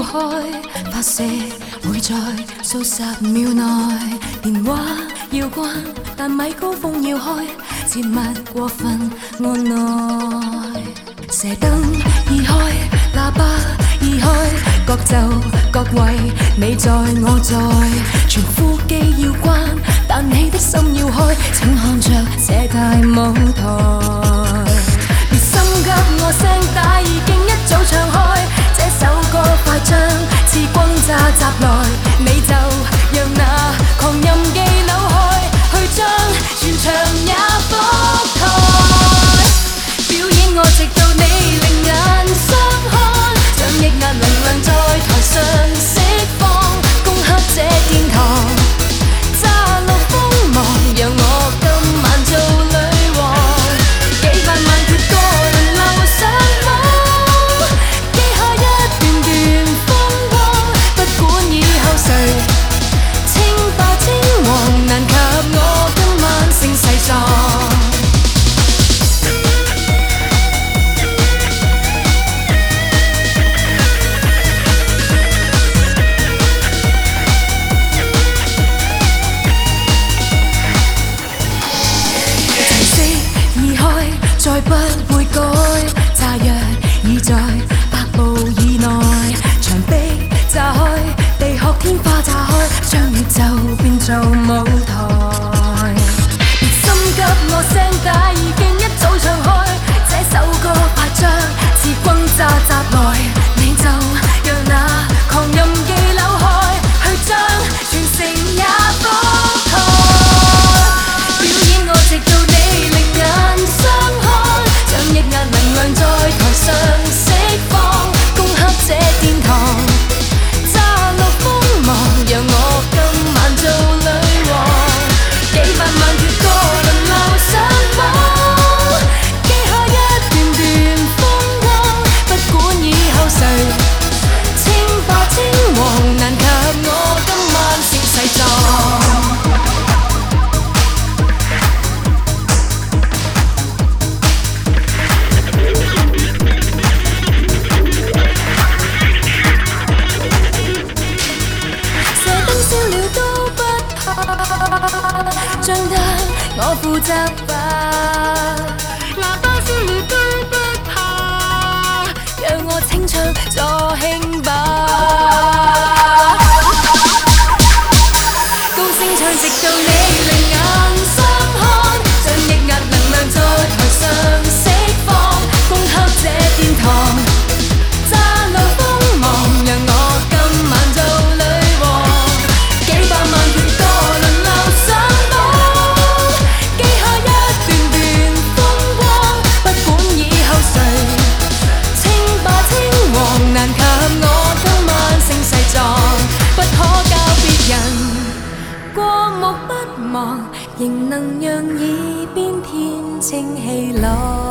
开，发射会在数十秒内。电话要关，但米高峰要开，切勿过分按耐。射灯已开，喇叭已开，各就各位，你在我在，全副机要关，但你的心要开，请看着这大舞台。别心急，我聲帶已經一早唱開，這首歌快將似轟炸襲來，你就讓那狂任記扭開，去將全場也覆蓋。表演我直到你另眼相看，將抑壓能量在台上釋放，攻克這殿堂，揸落鋒芒，讓我今晚做女王。幾百萬闕歌輪流上網，記下一段段風光，不管以後誰稱霸稱王，難及我今晚聲勢壯。再不會改，炸藥已在百步以內，牆壁炸開，地殼天花炸開，將宇宙變做舞台。別心急，我聲帶已經一早唱開，這首歌快將似轟炸襲來，你就讓那狂任記扭開，去將全城也覆蓋。表演我直到你另眼相看，將抑壓能量在台上釋放，攻克這殿堂，揸落鋒芒，讓我今晚做女王。幾百萬闕歌輪流上網，記下一段段風光，不管以後誰稱霸稱王，難及我今晚聲勢壯。將得我負責吧，喇叭燒了都不怕，讓我清唱助興吧。高聲唱直到你另眼相看，將抑壓能量在台上釋放，攻克這殿堂，揸落鋒芒，讓我今晚做女王。幾百萬闕歌輪流上網，記下一段段風光，不管以後誰稱霸稱王，難及我今晚聲勢壯，不可教別人過目不忘，仍能讓耳邊天清氣朗。